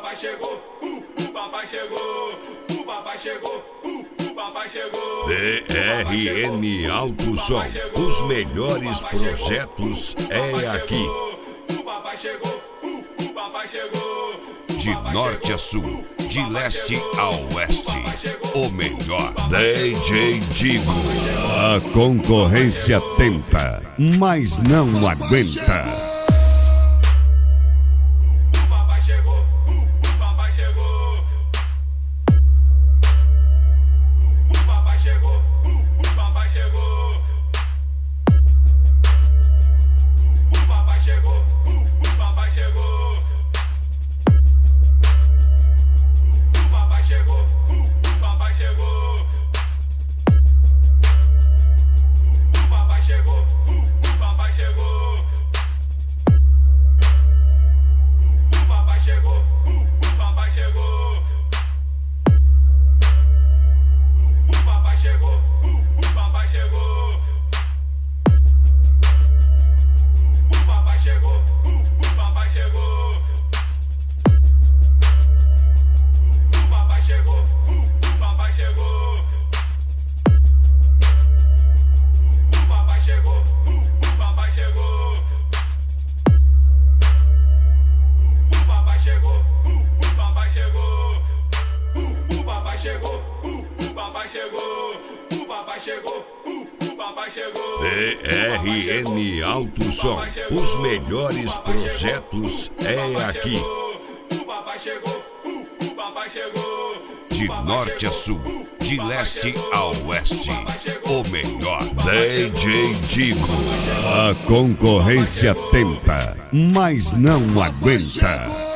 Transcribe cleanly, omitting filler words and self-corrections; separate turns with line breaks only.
papai chegou, o papai chegou, o papai chegou, o papai chegou.
DRN Alto Som, os melhores projetos é aqui.
O papai chegou, o papai chegou.
De norte a sul, de leste a oeste, o melhor. DJ Digo. A concorrência tenta, mas não aguenta.
O papai chegou, o papai chegou. O papai chegou, o papai chegou. O papai chegou, o papai chegou. O papai chegou, o papai chegou. O papai chegou, o papai chegou. O papai chegou, o papai chegou. O papai chegou, o papai chegou. O papai chegou, o papai chegou. O papai chegou, o papai chegou. O papai chegou, o papai chegou. O papai chegou, o papai chegou. O papai chegou, o papai chegou. O papai chegou, o papai chegou.
DRN Alto Som, os melhores projetos é aqui.
O papai chegou, o papai chegou.
De norte a sul, de leste a oeste, o melhor. DJ Digo. A concorrência tenta, mas não aguenta.